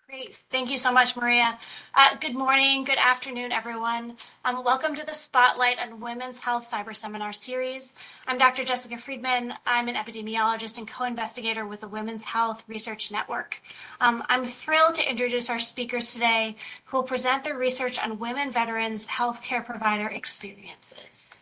Great. Thank you so much, Maria. Good morning, good afternoon, everyone. Welcome to the Spotlight on Women's Health Cyber Seminar Series. I'm Dr. Jessica Friedman. I'm an epidemiologist and co-investigator with the Women's Health Research Network. I'm thrilled to introduce our speakers today who will present their research on women veterans' healthcare provider experiences.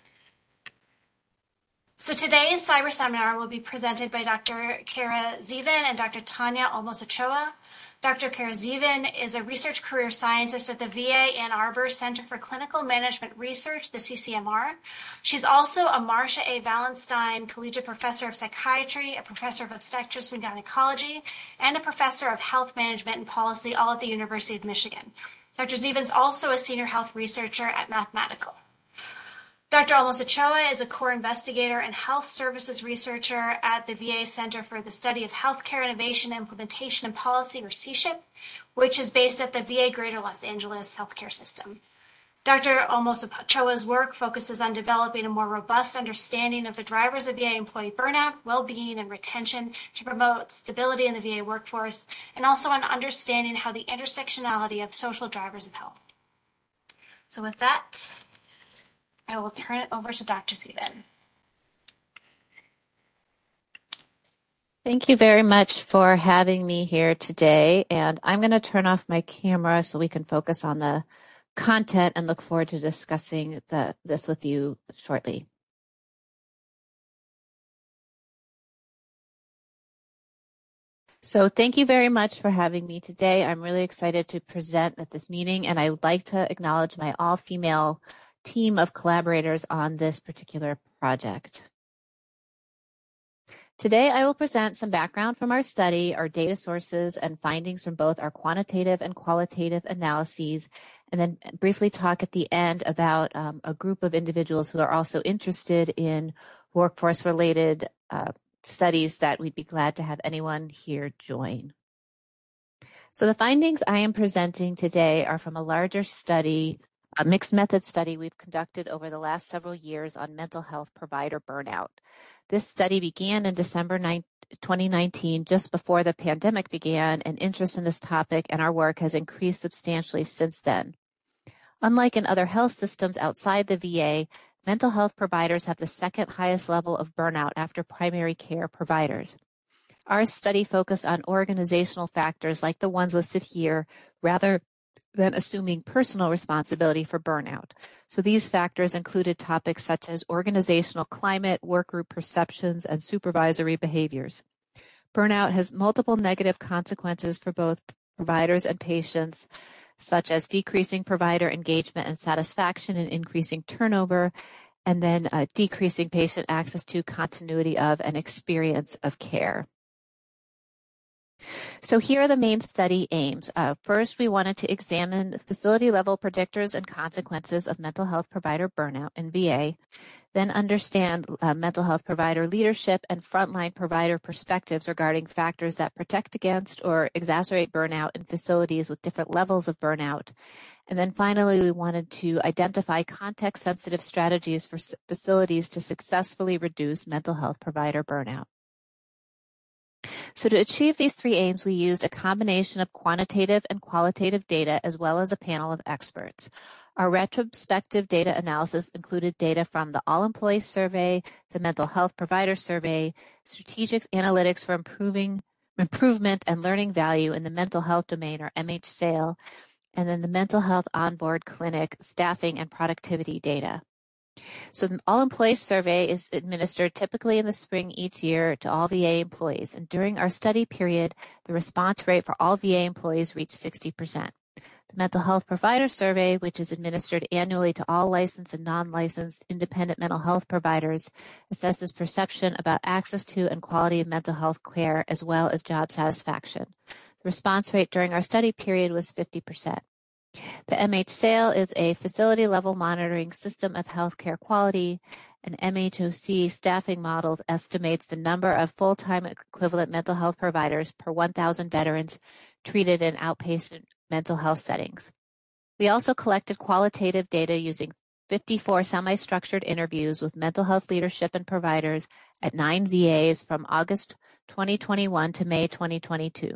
So today's cyber seminar will be presented by Dr. Kara Zevin and Dr. Tanya Olmos Ochoa. Dr. Kara Zevin is a research career scientist at the VA Ann Arbor Center for Clinical Management Research, the CCMR. She's also a Marcia A. Wallenstein Collegiate Professor of Psychiatry, a Professor of Obstetrics and Gynecology, and a Professor of Health Management and Policy, all at the University of Michigan. Dr. Zevin's also a Senior Health Researcher at Mathematical. Dr. Olmos Ochoa is a core investigator and health services researcher at the VA Center for the Study of Healthcare Innovation, Implementation, and Policy, or CSHIP, which is based at the VA Greater Los Angeles Healthcare System. Dr. Olmos Ochoa's work focuses on developing a more robust understanding of the drivers of VA employee burnout, well-being, and retention to promote stability in the VA workforce, and also on understanding how the intersectionality of social drivers of health. So with that, I will turn it over to Dr. Zevin. Thank you very much for having me here today. And I'm going to turn off my camera so we can focus on the content and look forward to discussing this with you shortly. So thank you very much for having me today. I'm really excited to present at this meeting, and I would like to acknowledge my all-female team of collaborators on this particular project. Today, I will present some background from our study, our data sources, and findings from both our quantitative and qualitative analyses, and then briefly talk at the end about a group of individuals who are also interested in workforce-related studies that we'd be glad to have anyone here join. So the findings I am presenting today are from a larger study, a mixed method study we've conducted over the last several years on mental health provider burnout. This study began in December 2019, just before the pandemic began, and interest in this topic and our work has increased substantially since then. Unlike in other health systems outside the VA, mental health providers have the second highest level of burnout after primary care providers. Our study focused on organizational factors like the ones listed here, rather than assuming personal responsibility for burnout. So these factors included topics such as organizational climate, work group perceptions, and supervisory behaviors. Burnout has multiple negative consequences for both providers and patients, such as decreasing provider engagement and satisfaction and increasing turnover, and then decreasing patient access to continuity of and experience of care. So here are the main study aims. First, we wanted to examine facility-level predictors and consequences of mental health provider burnout in VA, then understand mental health provider leadership and frontline provider perspectives regarding factors that protect against or exacerbate burnout in facilities with different levels of burnout. And then finally, we wanted to identify context-sensitive strategies for facilities to successfully reduce mental health provider burnout. So to achieve these three aims, we used a combination of quantitative and qualitative data as well as a panel of experts. Our retrospective data analysis included data from the All-Employee Survey, the Mental Health Provider Survey, Strategic Analytics for Improvement and Learning Value in the Mental Health Domain, or MHSAIL, and then the Mental Health Onboard Clinic Staffing and Productivity data. So the All-Employee Survey is administered typically in the spring each year to all VA employees. And during our study period, the response rate for all VA employees reached 60%. The Mental Health Provider Survey, which is administered annually to all licensed and non-licensed independent mental health providers, assesses perception about access to and quality of mental health care as well as job satisfaction. The response rate during our study period was 50%. The MHSAIL is a facility-level monitoring system of healthcare quality. An MHOC staffing model estimates the number of full-time equivalent mental health providers per 1,000 veterans treated in outpatient mental health settings. We also collected qualitative data using 54 semi-structured interviews with mental health leadership and providers at 9 VAs from August 2021 to May 2022.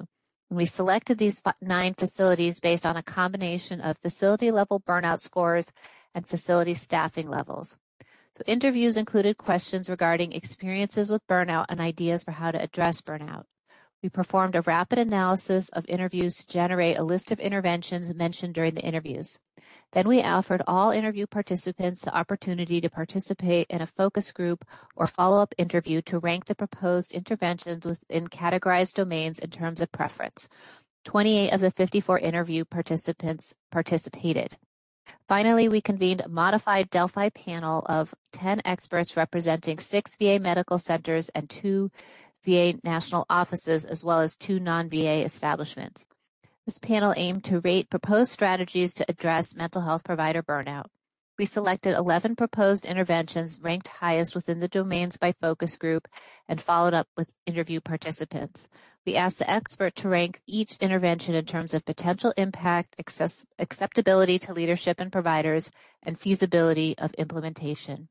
We selected these 9 facilities based on a combination of facility-level burnout scores and facility staffing levels. So interviews included questions regarding experiences with burnout and ideas for how to address burnout. We performed a rapid analysis of interviews to generate a list of interventions mentioned during the interviews. Then we offered all interview participants the opportunity to participate in a focus group or follow-up interview to rank the proposed interventions within categorized domains in terms of preference. 28 of the 54 interview participants participated. Finally, we convened a modified Delphi panel of 10 experts representing 6 VA medical centers and 2 VA national offices, as well as 2 non-VA establishments. This panel aimed to rate proposed strategies to address mental health provider burnout. We selected 11 proposed interventions ranked highest within the domains by focus group and followed up with interview participants. We asked the expert to rank each intervention in terms of potential impact, acceptability to leadership and providers, and feasibility of implementation.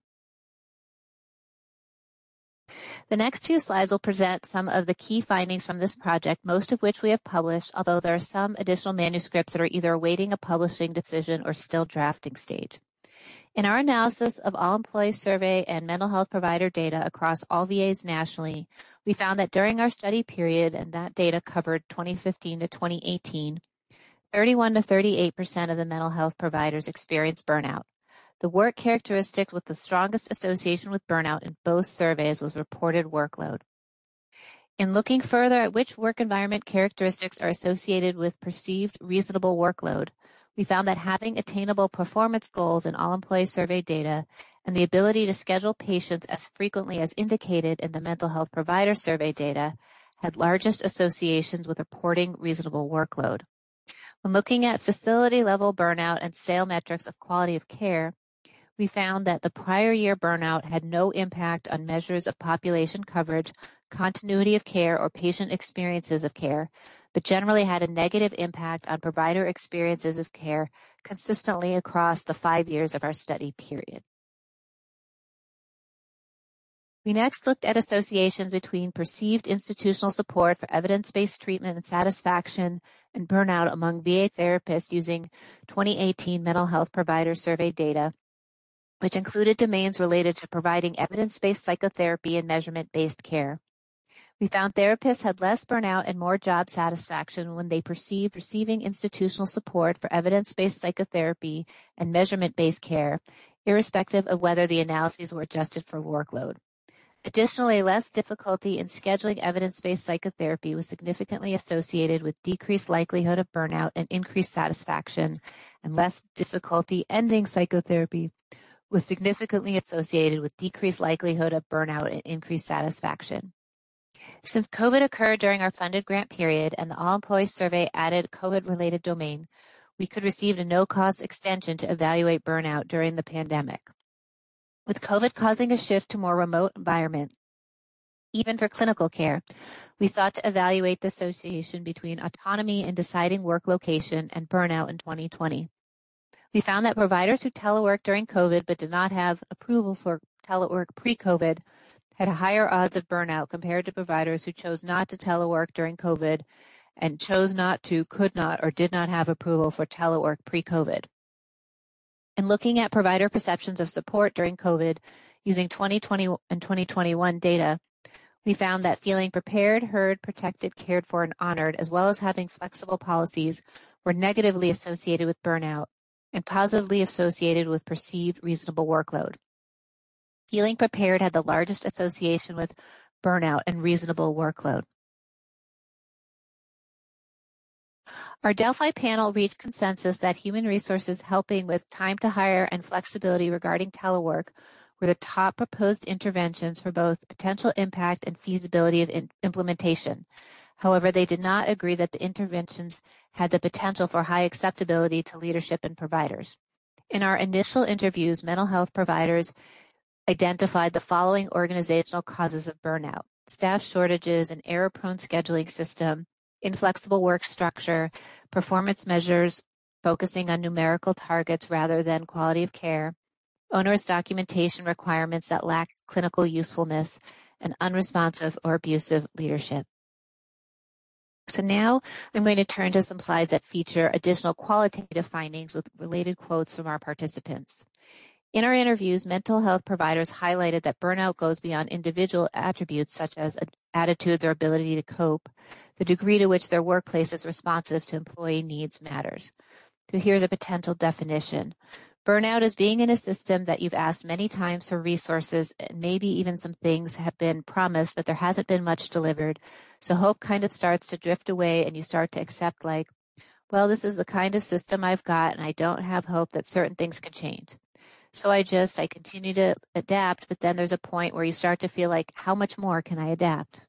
The next 2 slides will present some of the key findings from this project, most of which we have published, although there are some additional manuscripts that are either awaiting a publishing decision or still drafting stage. In our analysis of all employee survey and mental health provider data across all VAs nationally, we found that during our study period, and that data covered 2015 to 2018, 31 to 38% of the mental health providers experienced burnout. The work characteristic with the strongest association with burnout in both surveys was reported workload. In looking further at which work environment characteristics are associated with perceived reasonable workload, we found that having attainable performance goals in all employee survey data and the ability to schedule patients as frequently as indicated in the mental health provider survey data had largest associations with reporting reasonable workload. When looking at facility-level burnout and SAIL metrics of quality of care, we found that the prior year burnout had no impact on measures of population coverage, continuity of care, or patient experiences of care, but generally had a negative impact on provider experiences of care consistently across the 5 years of our study period. We next looked at associations between perceived institutional support for evidence-based treatment and satisfaction and burnout among VA therapists using 2018 mental health provider survey data, which included domains related to providing evidence-based psychotherapy and measurement-based care. We found therapists had less burnout and more job satisfaction when they perceived receiving institutional support for evidence-based psychotherapy and measurement-based care, irrespective of whether the analyses were adjusted for workload. Additionally, less difficulty in scheduling evidence-based psychotherapy was significantly associated with decreased likelihood of burnout and increased satisfaction, and less difficulty ending psychotherapy was significantly associated with decreased likelihood of burnout and increased satisfaction. Since COVID occurred during our funded grant period and the all-employee survey added COVID-related domain, we could receive a no-cost extension to evaluate burnout during the pandemic. With COVID causing a shift to more remote environment, even for clinical care, we sought to evaluate the association between autonomy in deciding work location and burnout in 2020. We found that providers who teleworked during COVID but did not have approval for telework pre-COVID had higher odds of burnout compared to providers who chose not to telework during COVID and chose not to, could not, or did not have approval for telework pre-COVID. In looking at provider perceptions of support during COVID using 2020 and 2021 data, we found that feeling prepared, heard, protected, cared for, and honored, as well as having flexible policies, were negatively associated with burnout and positively associated with perceived reasonable workload. Feeling prepared had the largest association with burnout and reasonable workload. Our Delphi panel reached consensus that human resources helping with time to hire and flexibility regarding telework were the top proposed interventions for both potential impact and feasibility of implementation. However, they did not agree that the interventions had the potential for high acceptability to leadership and providers. In our initial interviews, mental health providers identified the following organizational causes of burnout: staff shortages, an error-prone scheduling system, inflexible work structure, performance measures focusing on numerical targets rather than quality of care, onerous documentation requirements that lack clinical usefulness, and unresponsive or abusive leadership. So now I'm going to turn to some slides that feature additional qualitative findings with related quotes from our participants. In our interviews, mental health providers highlighted that burnout goes beyond individual attributes such as attitudes or ability to cope. The degree to which their workplace is responsive to employee needs matters. So here's a potential definition. Burnout is being in a system that you've asked many times for resources, and maybe even some things have been promised, but there hasn't been much delivered. So hope kind of starts to drift away and you start to accept like, well, this is the kind of system I've got and I don't have hope that certain things can change. So I continue to adapt, but then there's a point where you start to feel like, how much more can I adapt?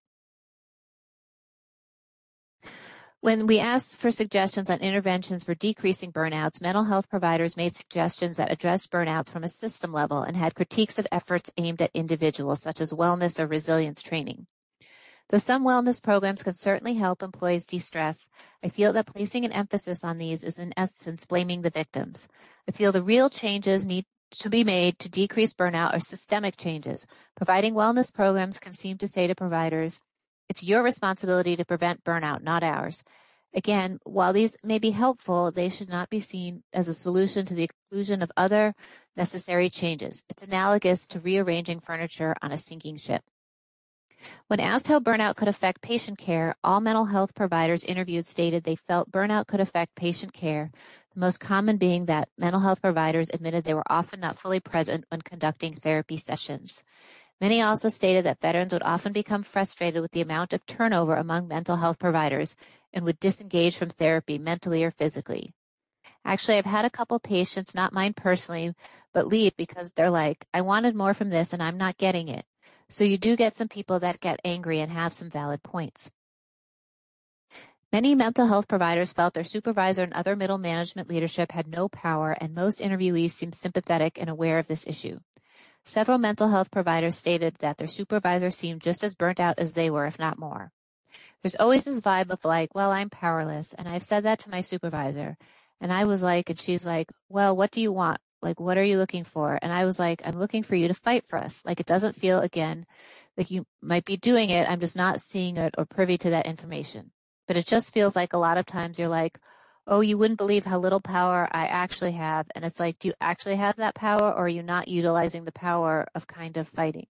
When we asked for suggestions on interventions for decreasing burnouts, mental health providers made suggestions that addressed burnouts from a system level and had critiques of efforts aimed at individuals, such as wellness or resilience training. Though some wellness programs can certainly help employees de-stress, I feel that placing an emphasis on these is in essence blaming the victims. I feel the real changes need to be made to decrease burnout are systemic changes. Providing wellness programs can seem to say to providers, it's your responsibility to prevent burnout, not ours. Again, while these may be helpful, they should not be seen as a solution to the exclusion of other necessary changes. It's analogous to rearranging furniture on a sinking ship. When asked how burnout could affect patient care, all mental health providers interviewed stated they felt burnout could affect patient care, the most common being that mental health providers admitted they were often not fully present when conducting therapy sessions. Many also stated that veterans would often become frustrated with the amount of turnover among mental health providers and would disengage from therapy mentally or physically. Actually, I've had a couple patients, not mine personally, but leave because they're like, I wanted more from this and I'm not getting it. So you do get some people that get angry and have some valid points. Many mental health providers felt their supervisor and other middle management leadership had no power, and most interviewees seemed sympathetic and aware of this issue. Several mental health providers stated that their supervisor seemed just as burnt out as they were, if not more. There's always this vibe of like, well, I'm powerless, and I've said that to my supervisor. And I was like, and she's like, well, what do you want? Like, what are you looking for? And I was like, I'm looking for you to fight for us. Like, it doesn't feel, again, like you might be doing it. I'm just not seeing it or privy to that information. But it just feels like a lot of times you're like, oh, you wouldn't believe how little power I actually have. And it's like, do you actually have that power, or are you not utilizing the power of kind of fighting?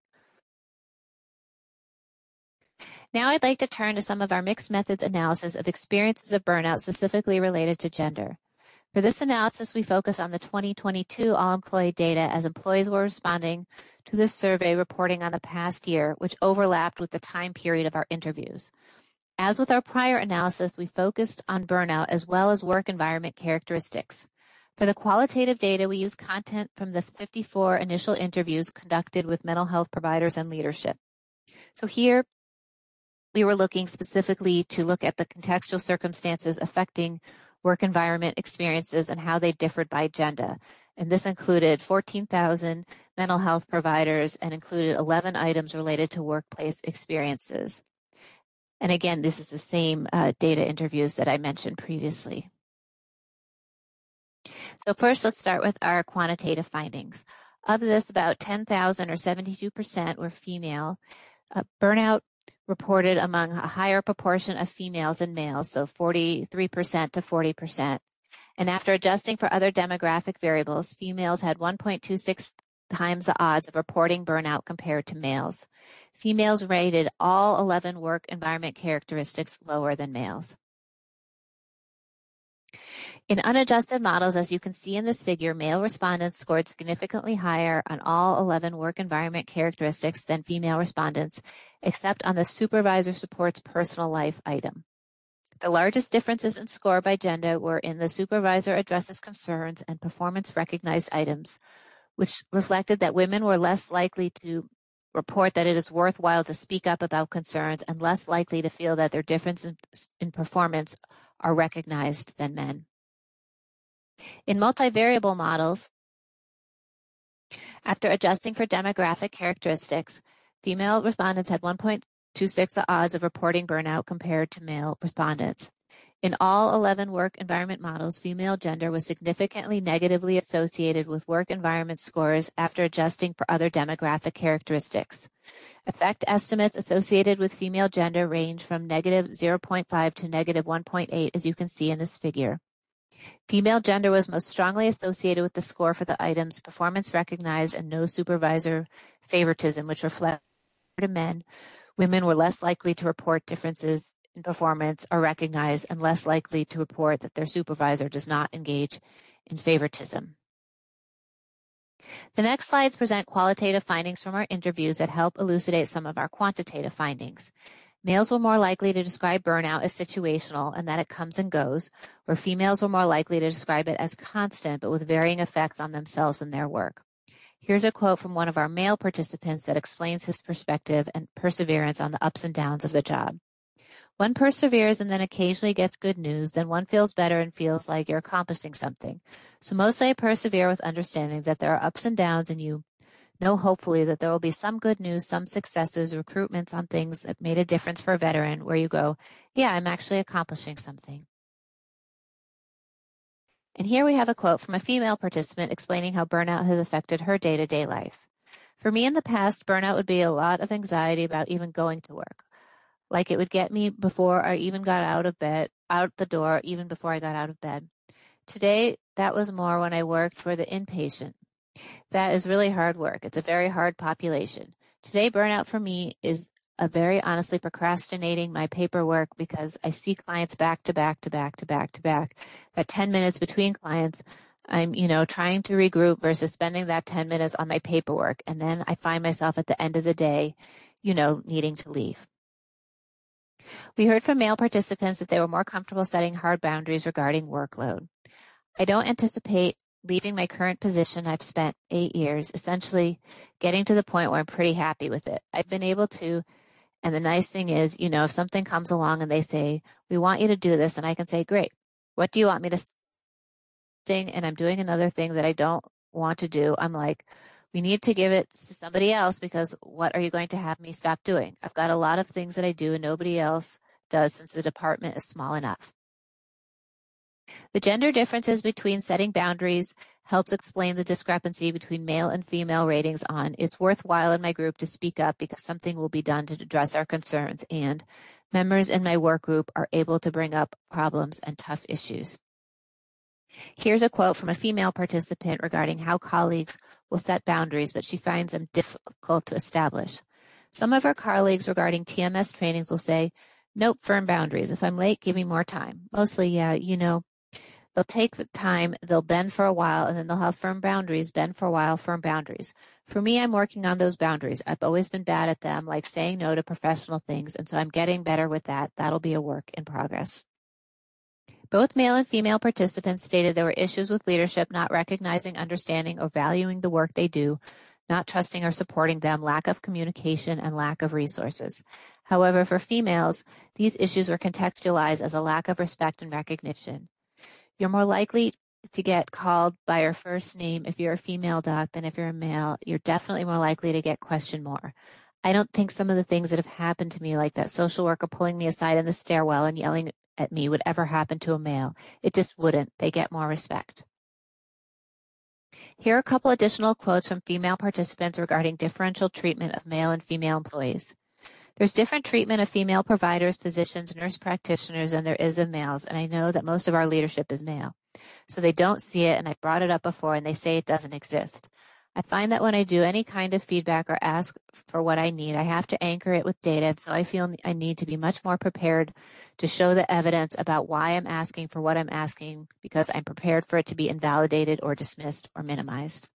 Now I'd like to turn to some of our mixed methods analysis of experiences of burnout specifically related to gender. For this analysis, we focus on the 2022 all-employee data as employees were responding to this survey reporting on the past year, which overlapped with the time period of our interviews. As with our prior analysis, we focused on burnout as well as work environment characteristics. For the qualitative data, we used content from the 54 initial interviews conducted with mental health providers and leadership. So here, we were looking specifically to look at the contextual circumstances affecting work environment experiences and how they differed by gender. And this included 14,000 mental health providers and included 11 items related to workplace experiences. And again, this is the same data interviews that I mentioned previously. So first, let's start with our quantitative findings. Of this, about 10,000 or 72% were female. Burnout reported among a higher proportion of females and males, so 43% to 40%. And after adjusting for other demographic variables, females had 1.26 times the odds of reporting burnout compared to males. Females rated all 11 work environment characteristics lower than males. In unadjusted models, as you can see in this figure, male respondents scored significantly higher on all 11 work environment characteristics than female respondents, except on the supervisor supports personal life item. The largest differences in score by gender were in the supervisor addresses concerns and performance recognized items, which reflected that women were less likely to report that it is worthwhile to speak up about concerns and less likely to feel that their differences in performance are recognized than men. In multivariable models, after adjusting for demographic characteristics, female respondents had 1.26 the odds of reporting burnout compared to male respondents. In all 11 work environment models, female gender was significantly negatively associated with work environment scores after adjusting for other demographic characteristics. Effect estimates associated with female gender range from negative 0.5 to negative 1.8, as you can see in this figure. Female gender was most strongly associated with the score for the items performance recognized and no supervisor favoritism, which reflect to men. Women were less likely to report differences in performance are recognized and less likely to report that their supervisor does not engage in favoritism. The next slides present qualitative findings from our interviews that help elucidate some of our quantitative findings. Males were more likely to describe burnout as situational and that it comes and goes, where females were more likely to describe it as constant but with varying effects on themselves and their work. Here's a quote from one of our male participants that explains his perspective and perseverance on the ups and downs of the job. One perseveres and then occasionally gets good news, then one feels better and feels like you're accomplishing something. So mostly I persevere with understanding that there are ups and downs, and you know hopefully that there will be some good news, some successes, recruitments on things that made a difference for a veteran where you go, yeah, I'm actually accomplishing something. And here we have a quote from a female participant explaining how burnout has affected her day-to-day life. For me in the past, burnout would be a lot of anxiety about even going to work. Like it would get me before I even got out the door, even before I got out of bed. Today, that was more when I worked for the inpatient. That is really hard work. It's a very hard population. Today, burnout for me is a very honestly procrastinating my paperwork because I see clients back to back to back to back to back. That 10 minutes between clients, I'm, trying to regroup versus spending that 10 minutes on my paperwork. And then I find myself at the end of the day, needing to leave. We heard from male participants that they were more comfortable setting hard boundaries regarding workload. I don't anticipate leaving my current position. I've spent 8 years essentially getting to the point where I'm pretty happy with it. I've been able to, and the nice thing is, if something comes along and they say, we want you to do this, and I can say, great, what do you want me to sing? And I'm doing another thing that I don't want to do. I'm like, we need to give it to somebody else because what are you going to have me stop doing? I've got a lot of things that I do and nobody else does since the department is small enough. The gender differences between setting boundaries helps explain the discrepancy between male and female ratings on it's worthwhile in my group to speak up because something will be done to address our concerns, and members in my work group are able to bring up problems and tough issues. Here's a quote from a female participant regarding how colleagues will set boundaries, but she finds them difficult to establish. Some of her colleagues regarding TMS trainings will say, nope, firm boundaries. If I'm late, give me more time. Mostly, yeah, they'll take the time, they'll bend for a while, and then they'll have firm boundaries, bend for a while, firm boundaries. For me, I'm working on those boundaries. I've always been bad at them, like saying no to professional things, and so I'm getting better with that. That'll be a work in progress. Both male and female participants stated there were issues with leadership not recognizing, understanding, or valuing the work they do, not trusting or supporting them, lack of communication, and lack of resources. However, for females, these issues were contextualized as a lack of respect and recognition. You're more likely to get called by your first name if you're a female doc than if you're a male. You're definitely more likely to get questioned more. I don't think some of the things that have happened to me, like that social worker pulling me aside in the stairwell and yelling at me, would ever happen to a male. It just wouldn't. They get more respect. Here are a couple additional quotes from female participants regarding differential treatment of male and female employees. There's different treatment of female providers, physicians, nurse practitioners than there is of males, and I know that most of our leadership is male. So they don't see it, and I brought it up before, and they say it doesn't exist. I find that when I do any kind of feedback or ask for what I need, I have to anchor it with data, and so I feel I need to be much more prepared to show the evidence about why I'm asking for what I'm asking, because I'm prepared for it to be invalidated or dismissed or minimized.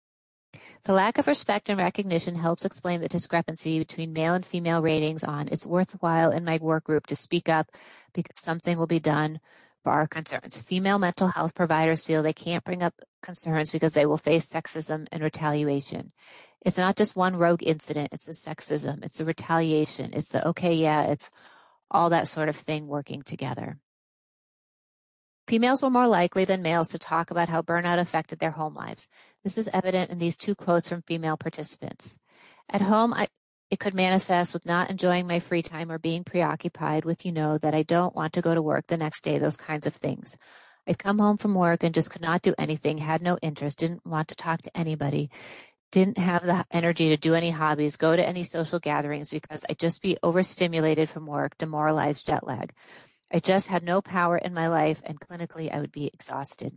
The lack of respect and recognition helps explain the discrepancy between male and female ratings on it's worthwhile in my work group to speak up because something will be done for our concerns. Female mental health providers feel they can't bring up concerns because they will face sexism and retaliation. It's not just one rogue incident. It's the sexism. It's the retaliation. It's the, okay, yeah, it's all that sort of thing working together. Females were more likely than males to talk about how burnout affected their home lives. This is evident in these two quotes from female participants. At home, It could manifest with not enjoying my free time or being preoccupied with, that I don't want to go to work the next day, those kinds of things. I'd come home from work and just could not do anything, had no interest, didn't want to talk to anybody, didn't have the energy to do any hobbies, go to any social gatherings because I'd just be overstimulated from work, demoralized, jet lag. I just had no power in my life, and clinically I would be exhausted.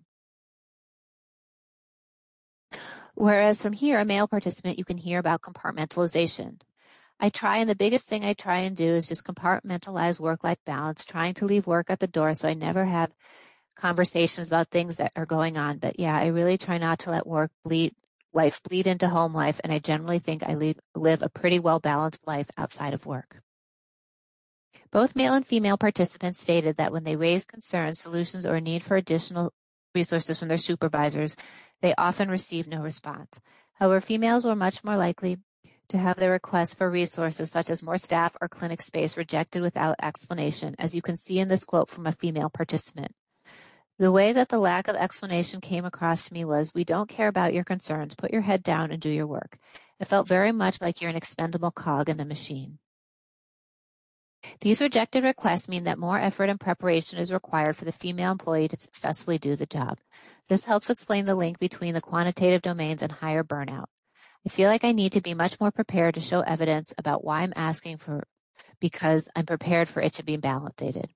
Whereas from here, a male participant, you can hear about compartmentalization. And the biggest thing I try and do is just compartmentalize work-life balance, trying to leave work at the door so I never have conversations about things that are going on. But yeah, I really try not to let life bleed into home life, and I generally think I live a pretty well-balanced life outside of work. Both male and female participants stated that when they raised concerns, solutions, or a need for additional resources from their supervisors, they often received no response. However, females were much more likely to have their requests for resources such as more staff or clinic space rejected without explanation, as you can see in this quote from a female participant. The way that the lack of explanation came across to me was, "We don't care about your concerns. Put your head down and do your work." It felt very much like you're an expendable cog in the machine. These rejected requests mean that more effort and preparation is required for the female employee to successfully do the job. This helps explain the link between the quantitative domains and higher burnout. I feel like I need to be much more prepared to show evidence about why I'm asking for, because I'm prepared for it to be validated.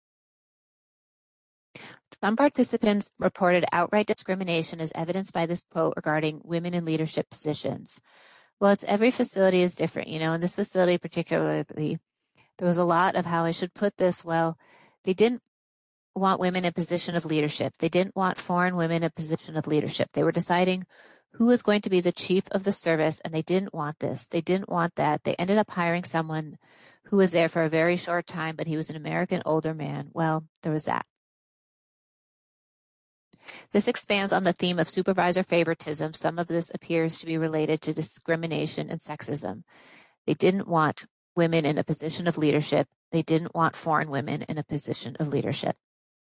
Some participants reported outright discrimination as evidenced by this quote regarding women in leadership positions. Well, every facility is different, in this facility particularly, there was a lot of how I should put this. Well, they didn't want women in position of leadership. They didn't want foreign women in position of leadership. They were deciding who was going to be the chief of the service, and they didn't want this. They didn't want that. They ended up hiring someone who was there for a very short time, but he was an American older man. Well, there was that. This expands on the theme of supervisor favoritism. Some of this appears to be related to discrimination and sexism. They didn't want women in a position of leadership. They didn't want foreign women in a position of leadership.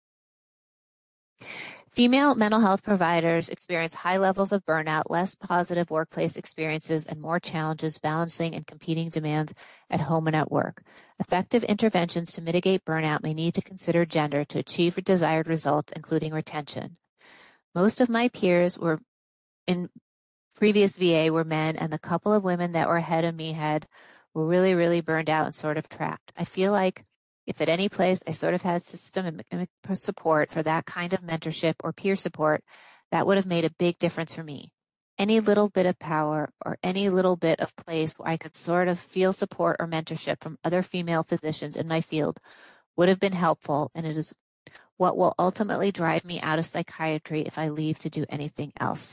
Female mental health providers experience high levels of burnout, less positive workplace experiences, and more challenges balancing and competing demands at home and at work. Effective interventions to mitigate burnout may need to consider gender to achieve desired results, including retention. Most of my peers were in previous VA were men, and the couple of women that were ahead of me were really, really burned out and sort of trapped. I feel like if at any place I sort of had systemic support for that kind of mentorship or peer support, that would have made a big difference for me. Any little bit of power or any little bit of place where I could sort of feel support or mentorship from other female physicians in my field would have been helpful, and it is what will ultimately drive me out of psychiatry if I leave to do anything else.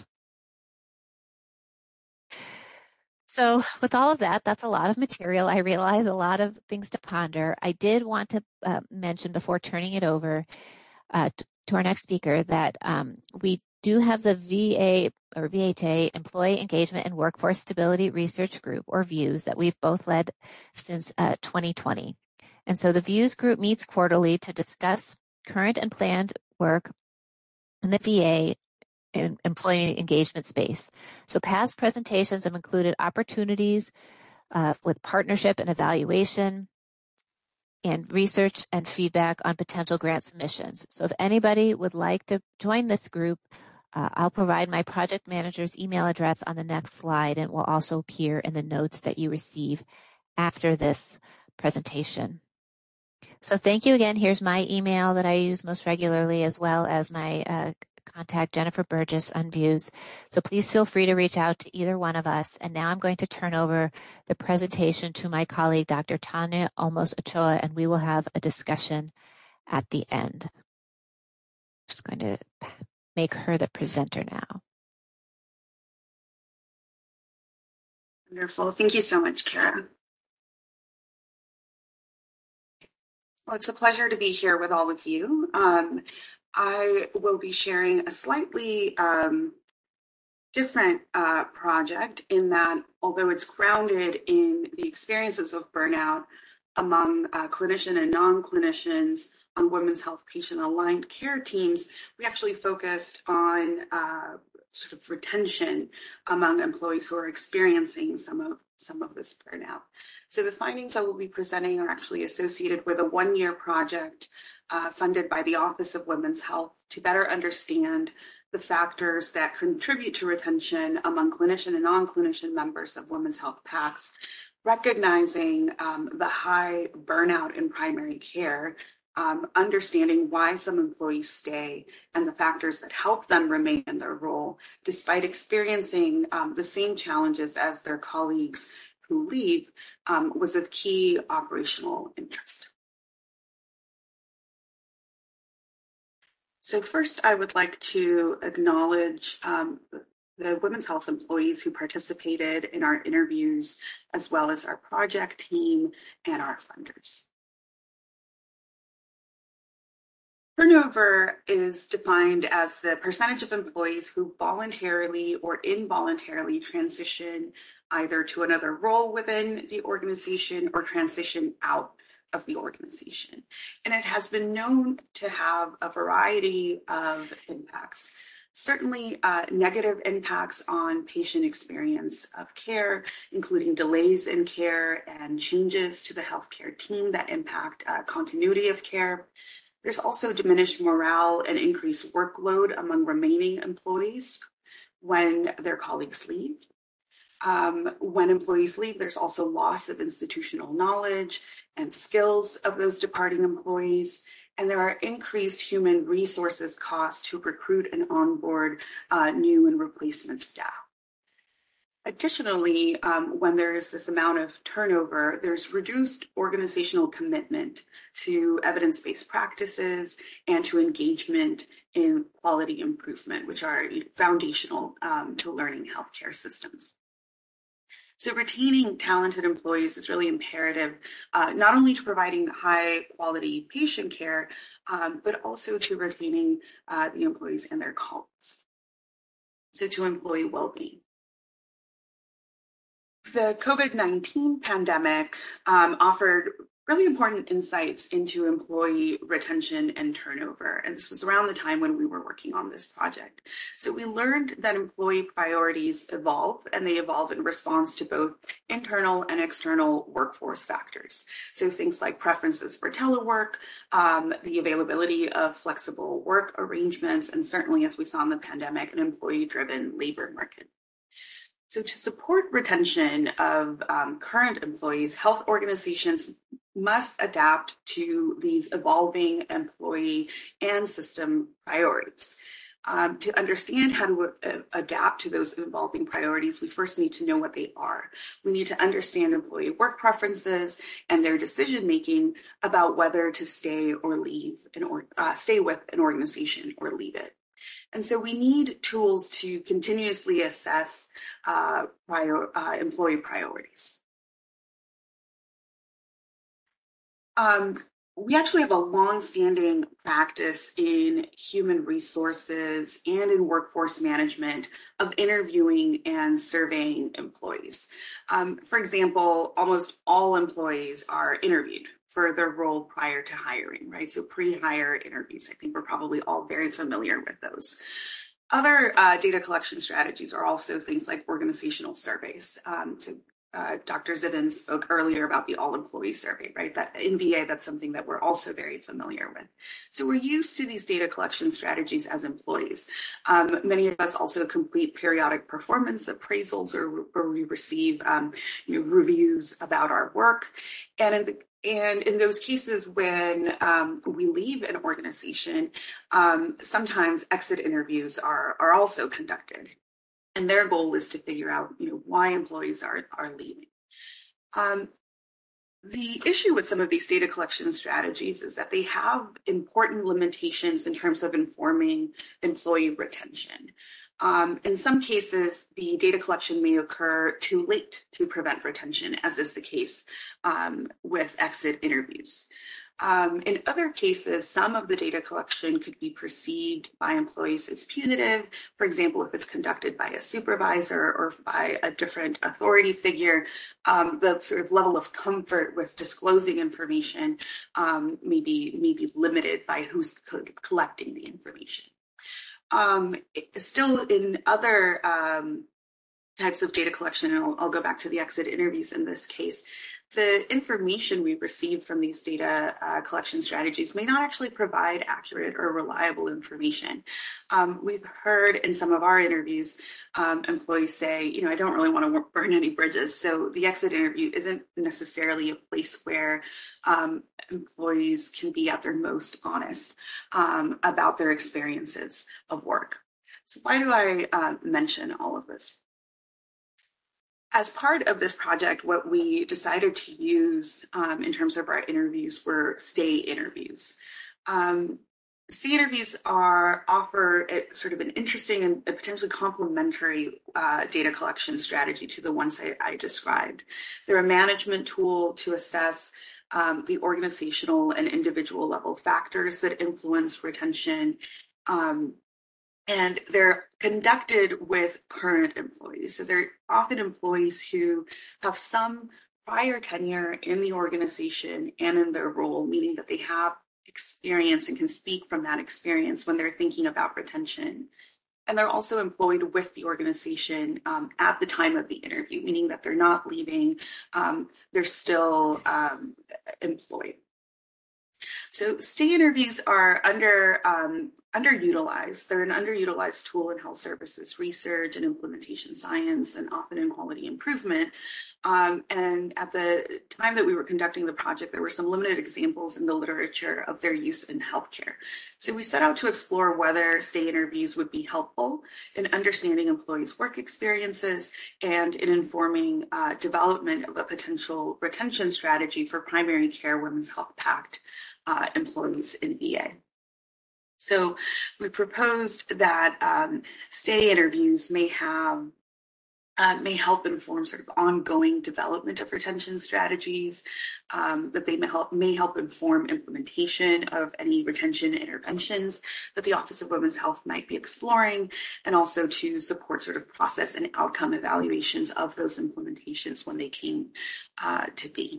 So with all of that, that's a lot of material. I realize a lot of things to ponder. I did want to mention before turning it over to our next speaker that we do have the VA or VHA Employee Engagement and Workforce Stability Research Group, or VIEWS, that we've both led since 2020. And so the VIEWS group meets quarterly to discuss current and planned work in the VA in employee engagement space. So past presentations have included opportunities with partnership and evaluation and research and feedback on potential grant submissions. So if anybody would like to join this group, I'll provide my project manager's email address on the next slide, and it will also appear in the notes that you receive after this presentation. So thank you again. Here's my email that I use most regularly, as well as my contact, Jennifer Burgess on VIEWS. So please feel free to reach out to either one of us. And now I'm going to turn over the presentation to my colleague, Dr. Tanya Olmos Ochoa, and we will have a discussion at the end. Just going to make her the presenter now. Wonderful. Thank you so much, Kara. Well, it's a pleasure to be here with all of you. I will be sharing a slightly different project in that, although it's grounded in the experiences of burnout among clinician and non-clinicians on women's health patient-aligned care teams, we actually focused on sort of retention among employees who are experiencing some of this burnout. So the findings I will be presenting are actually associated with a one-year project funded by the Office of Women's Health to better understand the factors that contribute to retention among clinician and non-clinician members of women's health PACs, recognizing the high burnout in primary care, understanding why some employees stay and the factors that help them remain in their role despite experiencing the same challenges as their colleagues who leave, was of key operational interest. So first, I would like to acknowledge the women's health employees who participated in our interviews, as well as our project team and our funders. Turnover is defined as the percentage of employees who voluntarily or involuntarily transition either to another role within the organization or transition out of the organization. And it has been known to have a variety of impacts. Certainly negative impacts on patient experience of care, including delays in care and changes to the healthcare team that impact continuity of care. There's also diminished morale and increased workload among remaining employees when their colleagues leave. When employees leave, there's also loss of institutional knowledge and skills of those departing employees. And there are increased human resources costs to recruit and onboard new and replacement staff. Additionally, when there is this amount of turnover, there's reduced organizational commitment to evidence-based practices and to engagement in quality improvement, which are foundational to learning healthcare systems. So retaining talented employees is really imperative, not only to providing high quality patient care, but also to retaining the employees and their colleagues. So to employee well-being. The COVID-19 pandemic offered really important insights into employee retention and turnover. And this was around the time when we were working on this project. So we learned that employee priorities evolve, and they evolve in response to both internal and external workforce factors. So things like preferences for telework, the availability of flexible work arrangements, and certainly, as we saw in the pandemic, an employee-driven labor market. So to support retention of current employees, health organizations must adapt to these evolving employee and system priorities. To understand how to adapt to those evolving priorities, we first need to know what they are. We need to understand employee work preferences and their decision-making about whether to stay or leave, stay with an organization or leave it. And so we need tools to continuously assess employee priorities. We actually have a long-standing practice in human resources and in workforce management of interviewing and surveying employees. For example, almost all employees are interviewed for their role prior to hiring, right? So pre-hire interviews, I think we're probably all very familiar with those. Other data collection strategies are also things like organizational surveys. Dr. Zivin spoke earlier about the all-employee survey, right? That in VA, that's something that we're also very familiar with. So we're used to these data collection strategies as employees. Many of us also complete periodic performance appraisals, or we receive reviews about our work. And in those cases when we leave an organization, sometimes exit interviews are also conducted. And their goal is to figure out, why employees are leaving. The issue with some of these data collection strategies is that they have important limitations in terms of informing employee retention. In some cases, the data collection may occur too late to prevent retention, as is the case with exit interviews. In other cases, some of the data collection could be perceived by employees as punitive. For example, if it's conducted by a supervisor or by a different authority figure, the sort of level of comfort with disclosing information may be limited by who's collecting the information. Still in other types of data collection, and I'll go back to the exit interviews in this case, the information we receive from these data collection strategies may not actually provide accurate or reliable information. We've heard in some of our interviews, employees say, I don't really want to burn any bridges. So the exit interview isn't necessarily a place where employees can be at their most honest about their experiences of work. So why do I mention all of this? As part of this project, what we decided to use in terms of our interviews were stay interviews. Stay interviews offer sort of an interesting and potentially complementary data collection strategy to the ones I described. They're a management tool to assess the organizational and individual level factors that influence retention. And they're conducted with current employees. So they're often employees who have some prior tenure in the organization and in their role, meaning that they have experience and can speak from that experience when they're thinking about retention. And they're also employed with the organization at the time of the interview, meaning that they're not leaving, they're still employed. So stay interviews are underutilized. They're an underutilized tool in health services research and implementation science, and often in quality improvement. And at the time that we were conducting the project, there were some limited examples in the literature of their use in healthcare. So we set out to explore whether stay interviews would be helpful in understanding employees' work experiences and in informing development of a potential retention strategy for primary care Women's Health Pact employees in VA. So we proposed that stay interviews may help inform sort of ongoing development of retention strategies, that they may help inform implementation of any retention interventions that the Office of Women's Health might be exploring, and also to support sort of process and outcome evaluations of those implementations when they came to be.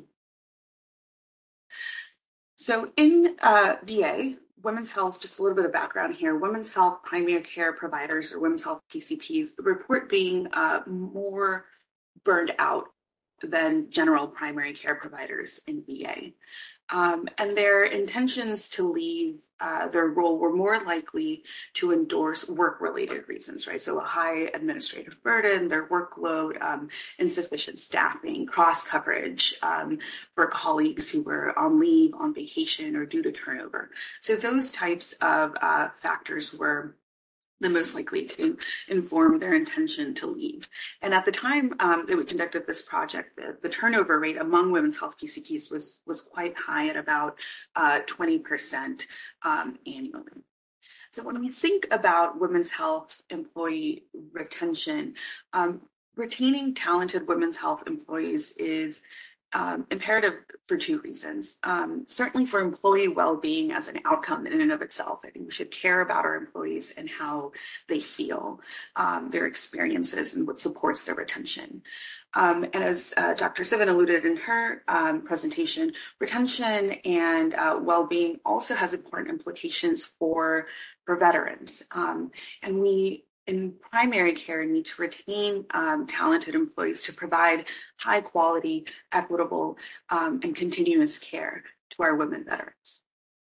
So in VA, women's health, just a little bit of background here, women's health primary care providers, or women's health PCPs, report being more burned out than general primary care providers in VA. And their intentions to leave their role were more likely to endorse work-related reasons, right? So a high administrative burden, their workload, insufficient staffing, cross-coverage for colleagues who were on leave, on vacation, or due to turnover. So those types of factors were the most likely to inform their intention to leave. And at the time that we conducted this project, the turnover rate among women's health PCPs was quite high at about 20% annually. So when we think about women's health employee retention, retaining talented women's health employees is imperative for two reasons. Certainly for employee well-being as an outcome in and of itself. I think we should care about our employees and how they feel, their experiences, and what supports their retention. And as Dr. Ziven alluded in her presentation, retention and well-being also has important implications for veterans. And we in primary care need to retain talented employees to provide high quality, equitable, and continuous care to our women veterans.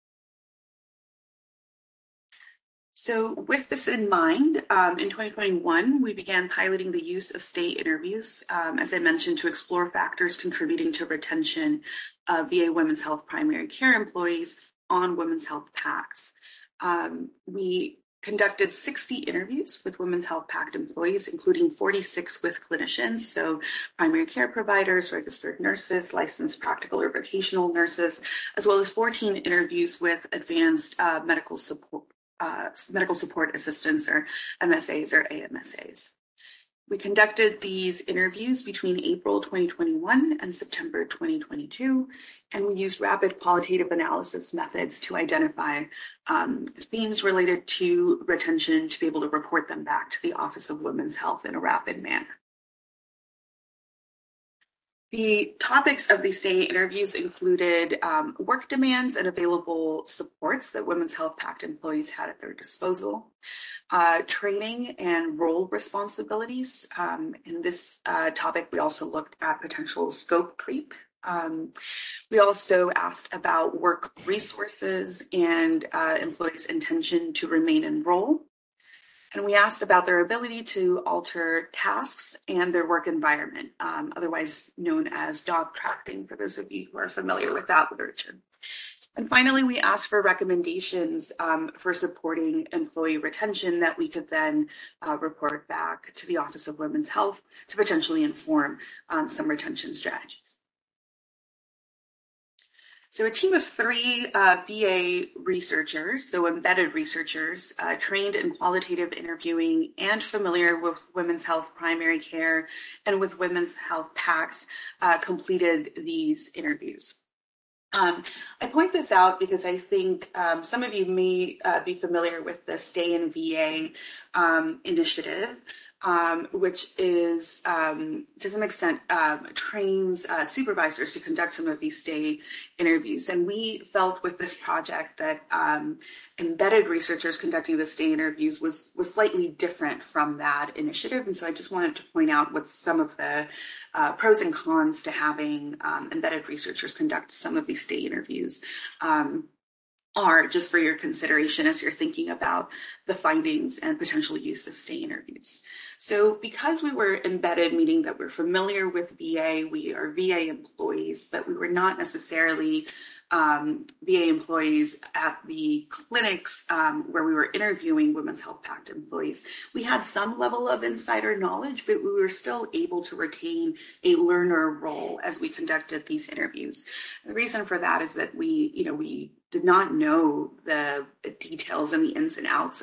So with this in mind, in 2021, we began piloting the use of stay interviews, as I mentioned, to explore factors contributing to retention of VA women's health primary care employees on women's health PACs. We conducted 60 interviews with Women's Health Pact employees, including 46 with clinicians, so primary care providers, registered nurses, licensed practical or vocational nurses, as well as 14 interviews with advanced medical support assistants, or MSAs or AMSAs. We conducted these interviews between April 2021 and September 2022, and we used rapid qualitative analysis methods to identify themes related to retention to be able to report them back to the Office of Women's Health in a rapid manner. The topics of these stay interviews included work demands and available supports that Women's Health Pact employees had at their disposal, training and role responsibilities. In this topic, we also looked at potential scope creep. We also asked about work resources and employees' intention to remain in role. And we asked about their ability to alter tasks and their work environment, otherwise known as job tracking, for those of you who are familiar with that literature. And finally, we asked for recommendations for supporting employee retention that we could then report back to the Office of Women's Health to potentially inform some retention strategies. So a team of 3 VA researchers, so embedded researchers, trained in qualitative interviewing and familiar with women's health primary care and with women's health PACs, completed these interviews. I point this out because I think some of you may be familiar with the Stay in VA initiative, which is, to some extent, trains supervisors to conduct some of these stay interviews. And we felt with this project that embedded researchers conducting the stay interviews was slightly different from that initiative. And so I just wanted to point out what some of the pros and cons to having embedded researchers conduct some of these stay interviews are, just for your consideration as you're thinking about the findings and potential use of stay interviews. So because we were embedded, meaning that we're familiar with VA, we are VA employees, but we were not necessarily VA employees at the clinics where we were interviewing Women's Health Pact employees. We had some level of insider knowledge, but we were still able to retain a learner role as we conducted these interviews. The reason for that is that we did not know the details and the ins and outs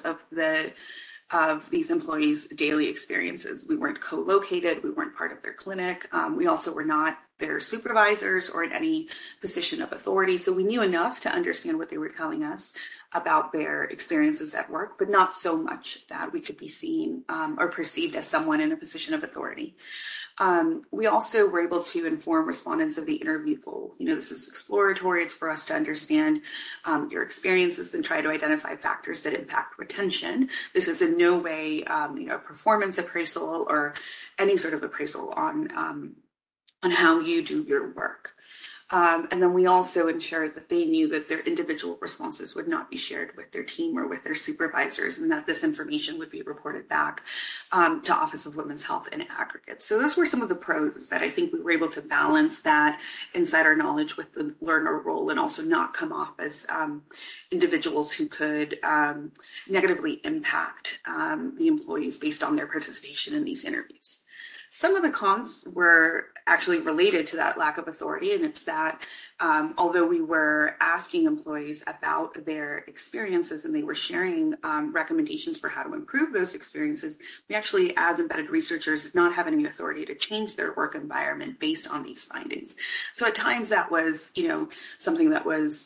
of these employees' daily experiences. We weren't co-located, we weren't part of their clinic. We also were not their supervisors or in any position of authority. So we knew enough to understand what they were telling us about their experiences at work, but not so much that we could be seen or perceived as someone in a position of authority. We also were able to inform respondents of the interview goal. This is exploratory. It's for us to understand your experiences and try to identify factors that impact retention. This is in no way, a performance appraisal or any sort of appraisal on how you do your work. And then we also ensured that they knew that their individual responses would not be shared with their team or with their supervisors, and that this information would be reported back to Office of Women's Health in aggregate. So those were some of the pros, is that I think we were able to balance that insider knowledge with the learner role and also not come off as individuals who could negatively impact the employees based on their participation in these interviews. Some of the cons were actually related to that lack of authority, and it's that although we were asking employees about their experiences and they were sharing recommendations for how to improve those experiences, we actually, as embedded researchers, did not have any authority to change their work environment based on these findings. So at times that was, something that was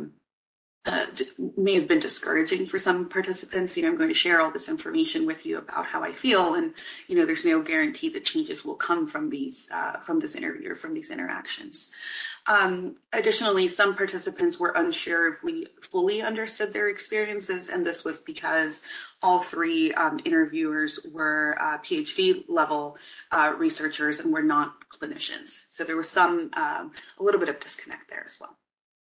may have been discouraging for some participants. I'm going to share all this information with you about how I feel, and there's no guarantee that changes will come from these from this interview or from these interactions. Additionally, some participants were unsure if we fully understood their experiences, and this was because all 3 interviewers were PhD level researchers and were not clinicians. So there was a little bit of disconnect there as well.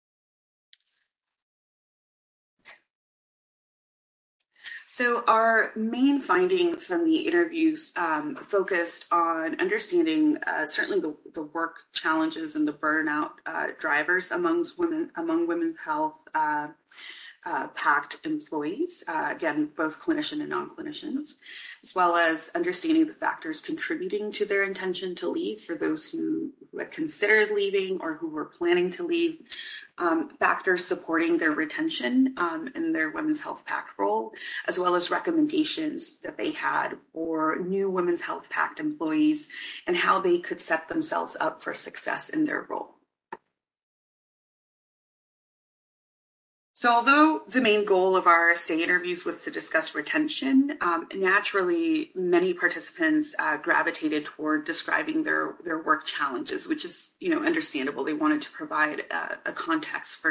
So our main findings from the interviews focused on understanding certainly the work challenges and the burnout drivers among women's health PACT employees, again, both clinician and non-clinicians, as well as understanding the factors contributing to their intention to leave for those who had considered leaving or who were planning to leave, factors supporting their retention in their Women's Health PACT role, as well as recommendations that they had for new Women's Health PACT employees and how they could set themselves up for success in their role. So although the main goal of our stay interviews was to discuss retention, naturally many participants gravitated toward describing their work challenges, which is understandable. They wanted to provide a context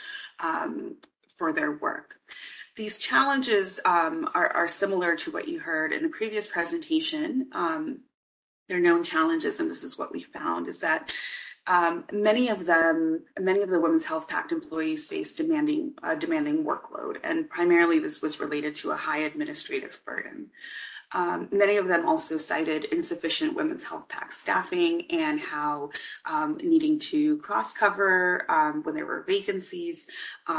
for their work. These challenges are similar to what you heard in the previous presentation. They're known challenges, and this is what we found, is that many of the Women's Health Pact employees face demanding workload, and primarily this was related to a high administrative burden. Many of them also cited insufficient Women's Health Pact staffing and how needing to cross-cover when there were vacancies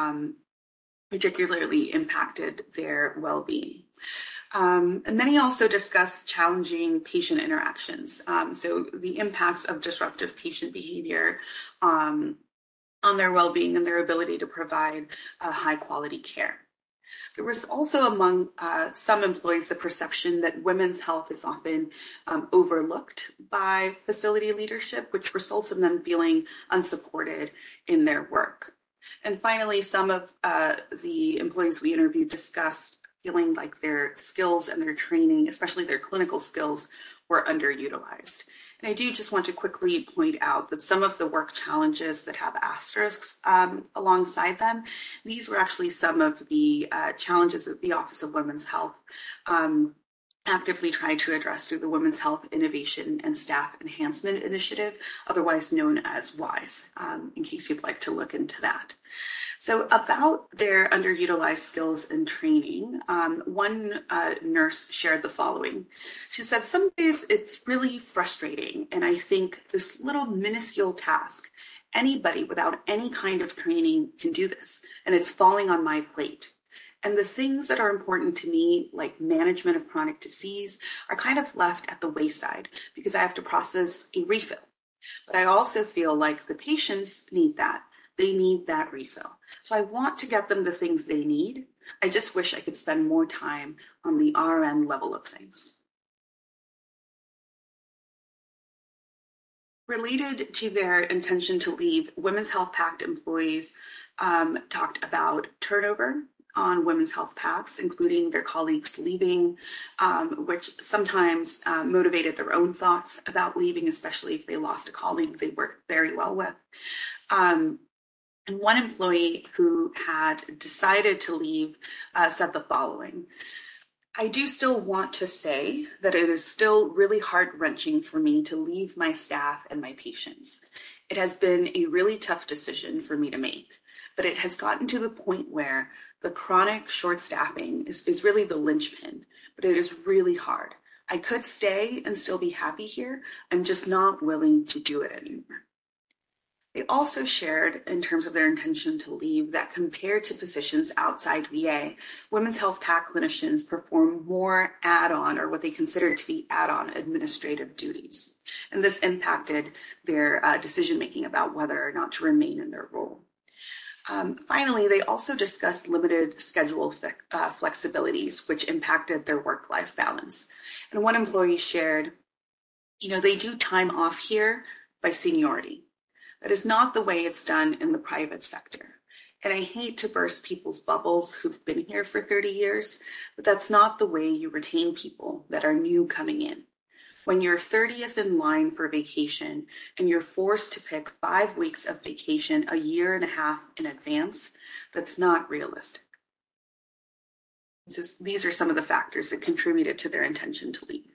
particularly impacted their well-being. And many also discuss challenging patient interactions. So the impacts of disruptive patient behavior on their well-being and their ability to provide high quality care. There was also among some employees the perception that women's health is often overlooked by facility leadership, which results in them feeling unsupported in their work. And finally, some of the employees we interviewed discussed feeling like their skills and their training, especially their clinical skills, were underutilized. And I do just want to quickly point out that some of the work challenges that have asterisks alongside them, these were actually some of the challenges that the Office of Women's Health actively tried to address through the Women's Health Innovation and Staff Enhancement Initiative, otherwise known as WISE, in case you'd like to look into that. So about their underutilized skills and training, one nurse shared the following. She said, some days it's really frustrating, and I think this little minuscule task, anybody without any kind of training can do this, and it's falling on my plate. And the things that are important to me, like management of chronic disease, are kind of left at the wayside because I have to process a refill. But I also feel like the patients need that. They need that refill. So I want to get them the things they need. I just wish I could spend more time on the RN level of things. Related to their intention to leave, Women's Health Pact employees talked about turnover on Women's Health Pacts, including their colleagues leaving, which sometimes motivated their own thoughts about leaving, especially if they lost a colleague they worked very well with. And one employee who had decided to leave said the following: I do still want to say that it is still really heart-wrenching for me to leave my staff and my patients. It has been a really tough decision for me to make, but it has gotten to the point where the chronic short staffing is really the linchpin, but it is really hard. I could stay and still be happy here. I'm just not willing to do it anymore. They also shared, in terms of their intention to leave, that compared to positions outside VA, Women's Health Pact clinicians perform more add-on, or what they consider to be add-on administrative duties. And this impacted their decision-making about whether or not to remain in their role. Finally, they also discussed limited schedule flexibilities, which impacted their work-life balance. And one employee shared, they do time off here by seniority. That is not the way it's done in the private sector. And I hate to burst people's bubbles who've been here for 30 years, but that's not the way you retain people that are new coming in. When you're 30th in line for vacation and you're forced to pick 5 weeks of vacation a year and a half in advance, that's not realistic. These are some of the factors that contributed to their intention to leave.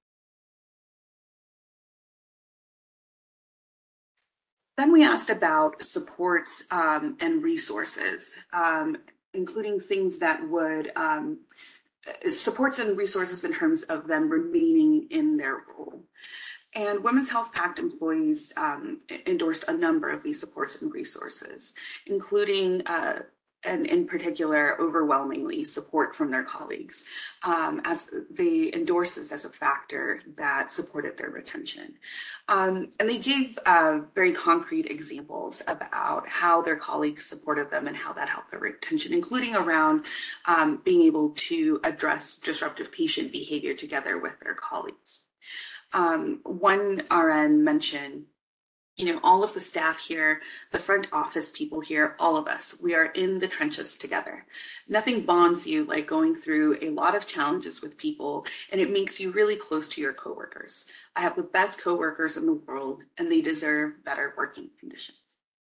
Then we asked about supports and resources, including things that would supports and resources in terms of them remaining in their role. And Women's Health Pact employees endorsed a number of these supports and resources, including, and in particular, overwhelmingly support from their colleagues, as they endorsed this as a factor that supported their retention. And they gave very concrete examples about how their colleagues supported them and how that helped their retention, including around being able to address disruptive patient behavior together with their colleagues. One RN mentioned all of the staff here, the front office people here, all of us, we are in the trenches together. Nothing bonds you like going through a lot of challenges with people, and it makes you really close to your coworkers. I have the best coworkers in the world, and they deserve better working conditions.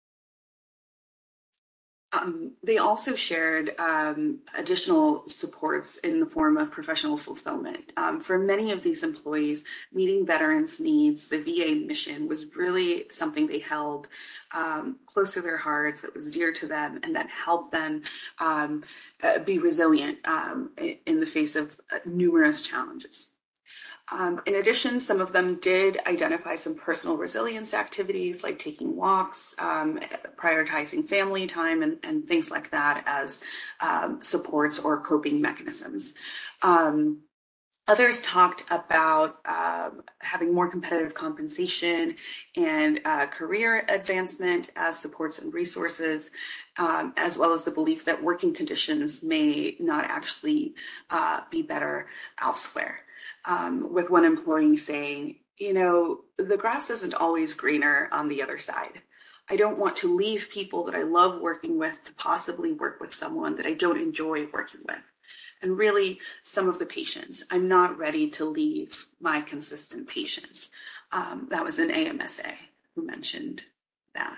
They also shared additional supports in the form of professional fulfillment. For many of these employees, meeting veterans' needs, the VA mission was really something they held close to their hearts, that was dear to them, and that helped them be resilient in the face of numerous challenges. In addition, some of them did identify some personal resilience activities like taking walks, prioritizing family time, and things like that as supports or coping mechanisms. Others talked about having more competitive compensation and career advancement as supports and resources, as well as the belief that working conditions may not actually be better elsewhere. With one employee saying, the grass isn't always greener on the other side. I don't want to leave people that I love working with to possibly work with someone that I don't enjoy working with. And really, some of the patients, I'm not ready to leave my consistent patients. That was an AMSA who mentioned that.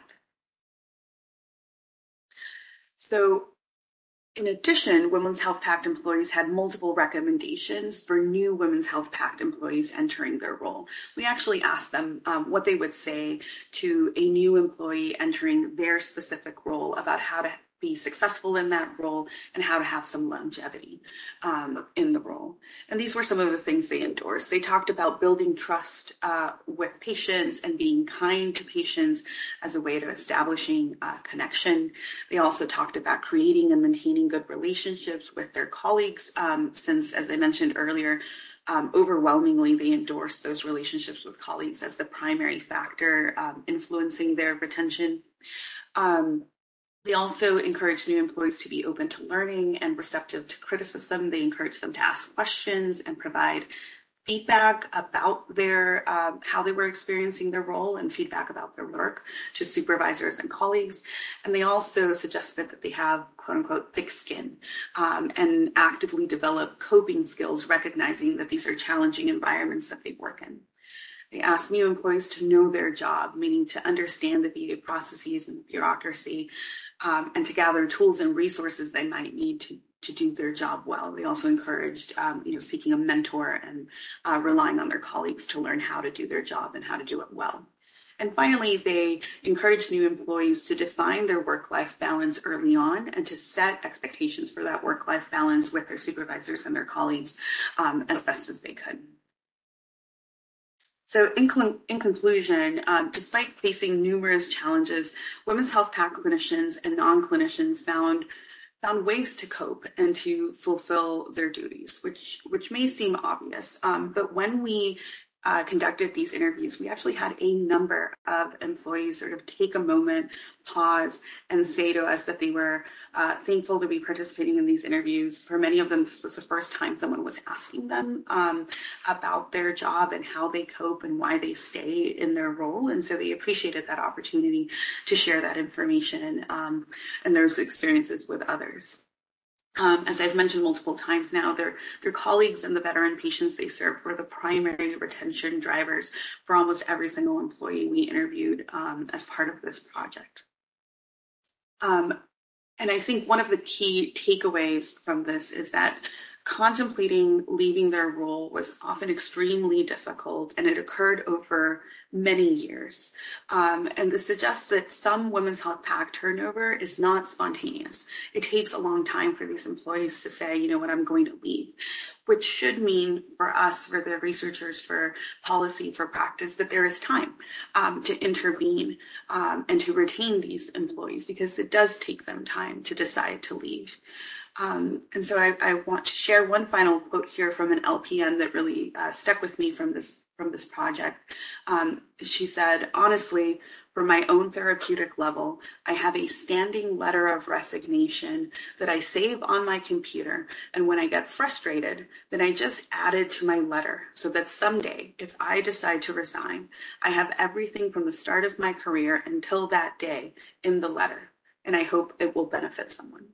So, in addition, Women's Health Pact employees had multiple recommendations for new Women's Health Pact employees entering their role. We actually asked them what they would say to a new employee entering their specific role about how to be successful in that role and how to have some longevity in the role. And these were some of the things they endorsed. They talked about building trust with patients and being kind to patients as a way to establishing connection. They also talked about creating and maintaining good relationships with their colleagues, since, as I mentioned earlier, overwhelmingly, they endorsed those relationships with colleagues as the primary factor influencing their retention. They also encourage new employees to be open to learning and receptive to criticism. They encourage them to ask questions and provide feedback about their how they were experiencing their role and feedback about their work to supervisors and colleagues. And they also suggested that they have, quote unquote, thick skin and actively develop coping skills, recognizing that these are challenging environments that they work in. They asked new employees to know their job, meaning to understand the VA processes and bureaucracy, and to gather tools and resources they might need to do their job well. They also encouraged, seeking a mentor and relying on their colleagues to learn how to do their job and how to do it well. And finally, they encouraged new employees to define their work-life balance early on and to set expectations for that work-life balance with their supervisors and their colleagues as best as they could. So in conclusion, despite facing numerous challenges, Women's Health Pact clinicians and non-clinicians found ways to cope and to fulfill their duties, which may seem obvious. But when we conducted these interviews, we actually had a number of employees sort of take a moment, pause, and say to us that they were thankful to be participating in these interviews. For many of them, this was the first time someone was asking them about their job and how they cope and why they stay in their role. And so they appreciated that opportunity to share that information and those experiences with others. As I've mentioned multiple times now, their colleagues and the veteran patients they serve were the primary retention drivers for almost every single employee we interviewed as part of this project. And I think one of the key takeaways from this is that contemplating leaving their role was often extremely difficult, and it occurred over many years. And this suggests that some Women's Health Pact turnover is not spontaneous. It takes a long time for these employees to say, you know what, I'm going to leave, which should mean for us, for the researchers, for policy, for practice, that there is time to intervene and to retain these employees, because it does take them time to decide to leave. And so I want to share one final quote here from an LPN that really stuck with me from this project. She said, honestly, For my own therapeutic level, I have a standing letter of resignation that I save on my computer. And when I get frustrated, then I just add it to my letter so that someday, if I decide to resign, I have everything from the start of my career until that day in the letter. And I hope it will benefit someone.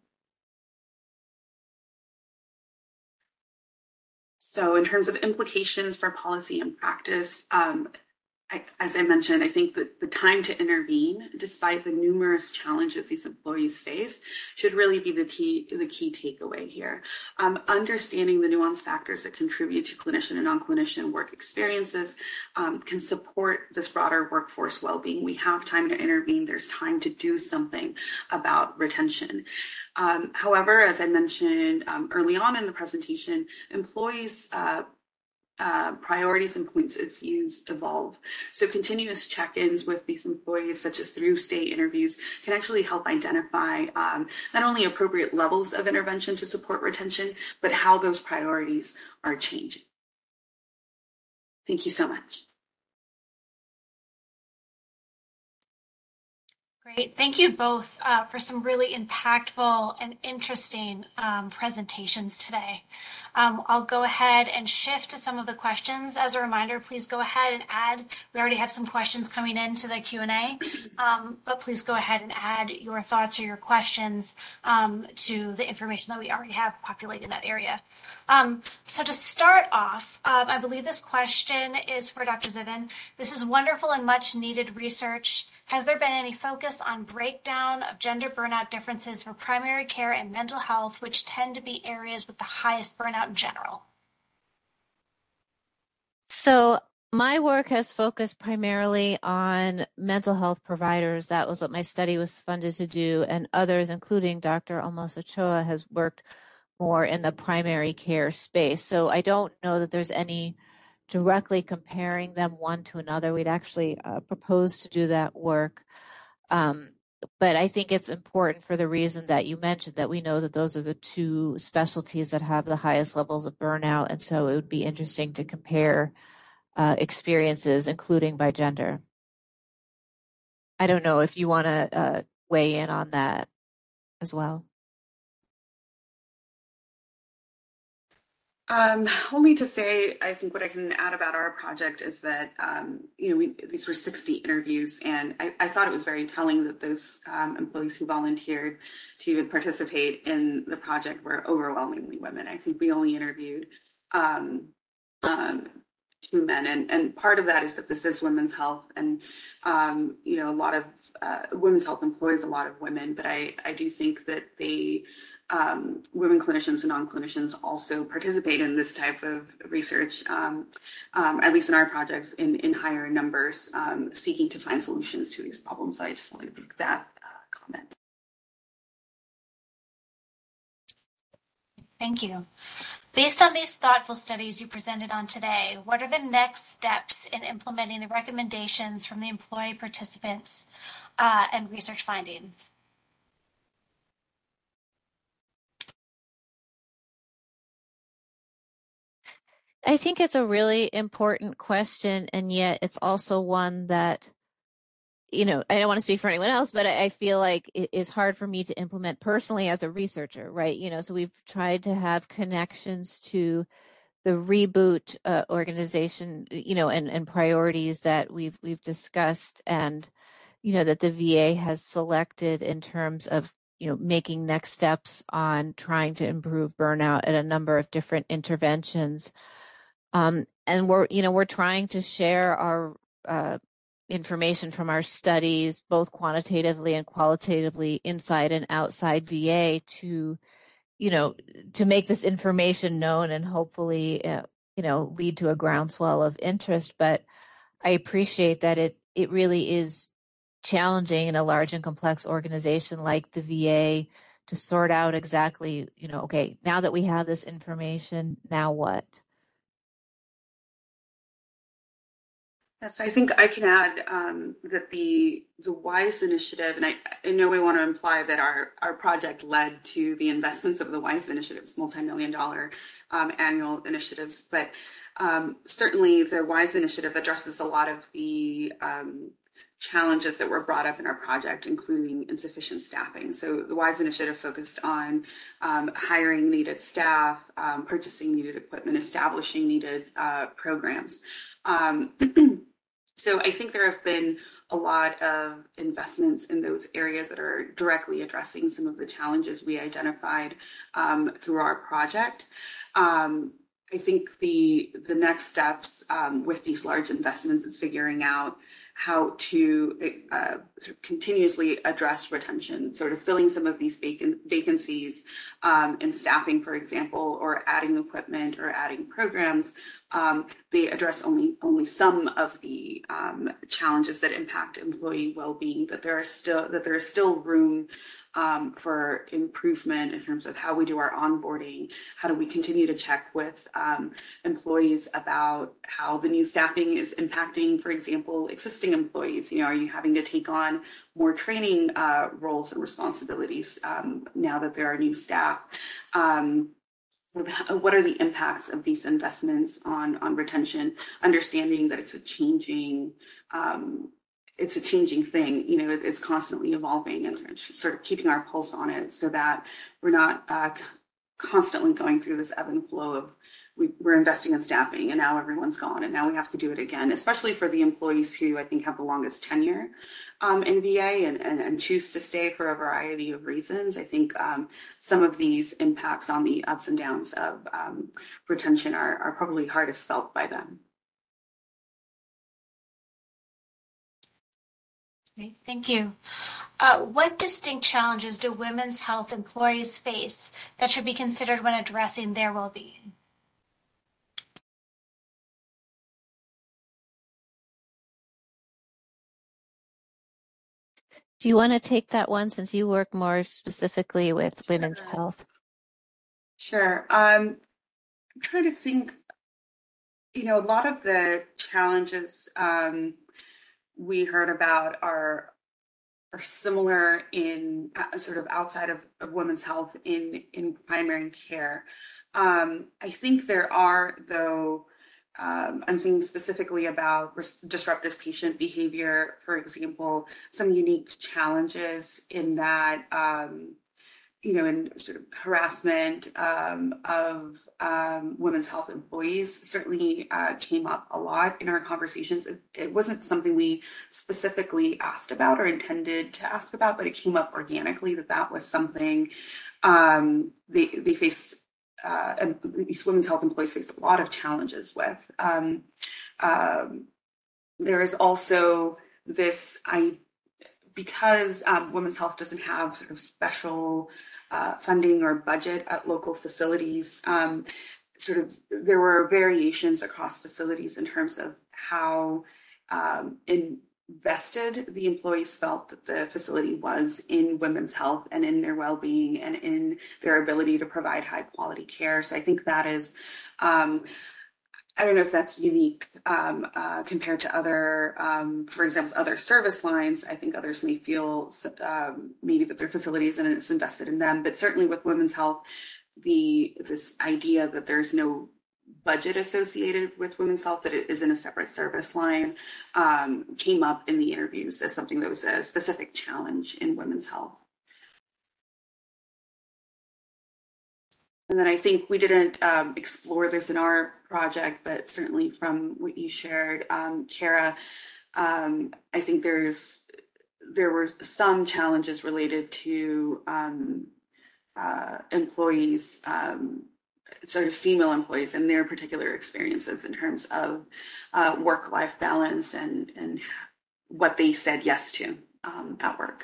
So in terms of implications for policy and practice, as I mentioned, I think that the time to intervene, despite the numerous challenges these employees face, should really be the key takeaway here. Understanding the nuanced factors that contribute to clinician and non-clinician work experiences can support this broader workforce well-being. We have time to intervene. There's time to do something about retention. However, as I mentioned early on in the presentation, employees' priorities and points of views evolve. So continuous check-ins with these employees, such as through stay interviews, can actually help identify not only appropriate levels of intervention to support retention, but how those priorities are changing. Thank you so much. Great. Thank you both for some really impactful and interesting presentations today. I'll go ahead and shift to some of the questions. As a reminder, please go ahead and add. We already have some questions coming into the Q&A, but please go ahead and add your thoughts or your questions to the information that we already have populated in that area. So to start off, I believe this question is for Dr. Zivin. This is wonderful and much needed research. Has there been any focus on breakdown of gender burnout differences for primary care and mental health, which tend to be areas with the highest burnout in general? So my work has focused primarily on mental health providers. That was what my study was funded to do, and others, including Dr. Almost Ochoa, has worked more in the primary care space. So I don't know that there's any directly comparing them one to another. We'd actually proposed to do that work. But I think it's important for the reason that you mentioned, that we know that those are the two specialties that have the highest levels of burnout. And so it would be interesting to compare experiences, including by gender. I don't know if you want to weigh in on that as well. Only to say, I think what I can add about our project is that, these were 60 interviews, and I thought it was very telling that those employees who volunteered to even participate in the project were overwhelmingly women. I think we only interviewed 2 men, and part of that is that this is women's health, and a lot of women's health employs a lot of women, but I do think that women clinicians and non-clinicians also participate in this type of research, at least in our projects, in higher numbers, seeking to find solutions to these problems. So I just wanted to make that comment. Thank you. Based on these thoughtful studies you presented on today, what are the next steps in implementing the recommendations from the employee participants and research findings? I think it's a really important question, and yet it's also one that, I don't want to speak for anyone else, but I feel like it is hard for me to implement personally as a researcher, right? So we've tried to have connections to the Reboot organization, and priorities that we've discussed, and, that the VA has selected in terms of, making next steps on trying to improve burnout at a number of different interventions. And we're trying to share our information from our studies, both quantitatively and qualitatively, inside and outside VA, to make this information known and hopefully, lead to a groundswell of interest. But I appreciate that it really is challenging in a large and complex organization like the VA to sort out exactly, okay, now that we have this information, now what? Yes, I think I can add that the WISE initiative, and I know we want to imply that our project led to the investments of the WISE initiatives, multi-million-dollar annual initiatives, but certainly the WISE initiative addresses a lot of the challenges that were brought up in our project, including insufficient staffing. So the WISE initiative focused on hiring needed staff, purchasing needed equipment, establishing needed programs. So I think there have been a lot of investments in those areas that are directly addressing some of the challenges we identified through our project. I think the next steps with these large investments is figuring out how to continuously address retention, sort of filling some of these vacancies in staffing, for example, or adding equipment or adding programs. They address only some of the challenges that impact employee well-being, but there is still room for improvement in terms of how we do our onboarding. How do we continue to check with employees about how the new staffing is impacting, for example, existing employees? Are you having to take on more training roles and responsibilities now that there are new staff? What are the impacts of these investments on retention? Understanding that it's a changing thing. It's constantly evolving, and sort of keeping our pulse on it so that we're not constantly going through this ebb and flow of we're investing in staffing and now everyone's gone and now we have to do it again, especially for the employees who I think have the longest tenure in VA and choose to stay for a variety of reasons. I think some of these impacts on the ups and downs of retention are probably hardest felt by them. Great, thank you. What distinct challenges do women's health employees face that should be considered when addressing their well-being? Do you want to take that one since you work more specifically with women's health? Sure. I'm trying to think, a lot of the challenges we heard about are similar in sort of outside of women's health in primary care. I think there are, though, I'm thinking specifically about disruptive patient behavior, for example, some unique challenges in that, in sort of harassment of women's health employees certainly came up a lot in our conversations. It wasn't something we specifically asked about or intended to ask about, but it came up organically that was something they faced. And these women's health employees face a lot of challenges with. There is also this, because women's health doesn't have sort of special funding or budget at local facilities, there were variations across facilities in terms of how invested the employees felt that the facility was in women's health and in their well-being and in their ability to provide high quality care. So I think that is, I don't know if that's unique compared to other, for example, other service lines. I think others may feel maybe that their facilities and it's invested in them, but certainly with women's health, this idea that there's no budget associated with women's health, that it is in a separate service line, came up in the interviews as something that was a specific challenge in women's health. And then I think we didn't explore this in our project, but certainly from what you shared, Kara, I think there were some challenges related to employees, sort of female employees and their particular experiences in terms of work-life balance and what they said yes to at work.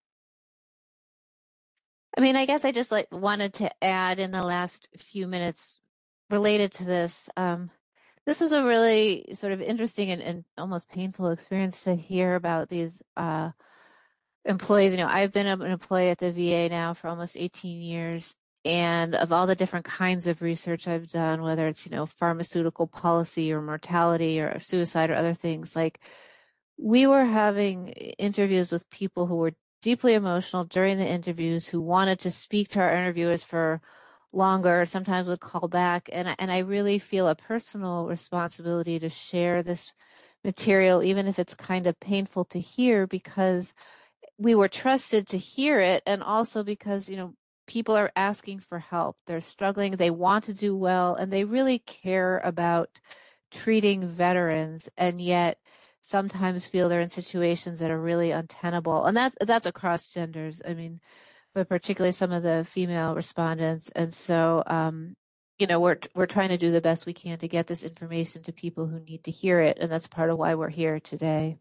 I mean, I guess I just wanted to add in the last few minutes related to this. This was a really sort of interesting and almost painful experience to hear about these employees. I've been an employee at the VA now for almost 18 years. And of all the different kinds of research I've done, whether it's, pharmaceutical policy or mortality or suicide or other things, we were having interviews with people who were deeply emotional during the interviews, who wanted to speak to our interviewers for longer, sometimes would call back. And I really feel a personal responsibility to share this material, even if it's kind of painful to hear, because we were trusted to hear it, and also because, people are asking for help. They're struggling, they want to do well, and they really care about treating veterans, and yet sometimes feel they're in situations that are really untenable. And that's across genders. I mean, but particularly some of the female respondents. And so, we're trying to do the best we can to get this information to people who need to hear it. And that's part of why we're here today.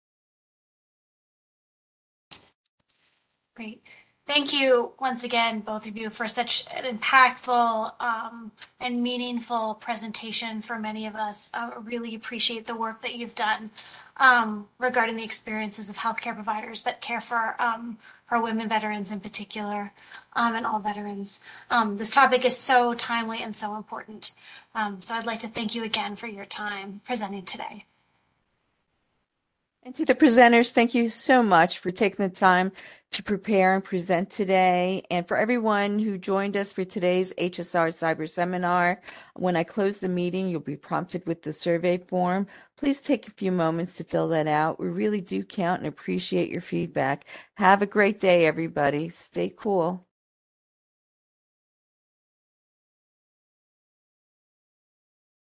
Great. Thank you once again, both of you, for such an impactful and meaningful presentation for many of us. I really appreciate the work that you've done regarding the experiences of healthcare providers that care for women veterans in particular, and all veterans. This topic is so timely and so important. So I'd like to thank you again for your time presenting today. And to the presenters, thank you so much for taking the time to prepare and present today. And for everyone who joined us for today's HSR Cyber Seminar, when I close the meeting, you'll be prompted with the survey form. Please take a few moments to fill that out. We really do count and appreciate your feedback. Have a great day, everybody. Stay cool.